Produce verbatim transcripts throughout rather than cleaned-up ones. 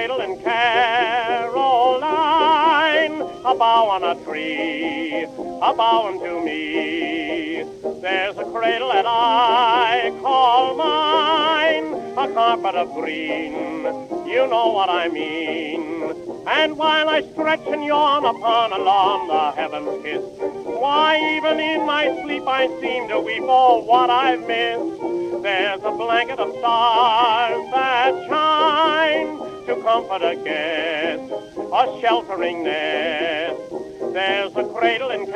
cradle in Caroline, a bough on a tree, a bowing to me. There's a cradle that I call mine, a carpet of green, you know what I mean. And while I stretch and yawn upon a lawn the heavens kiss, why, even in my sleep I seem to weep all what I've missed. There's a blanket of stars that shine to comfort a guest, a sheltering nest. There's a cradle in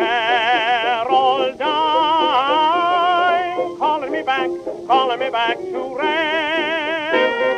Caroline, calling me back, calling me back to rest.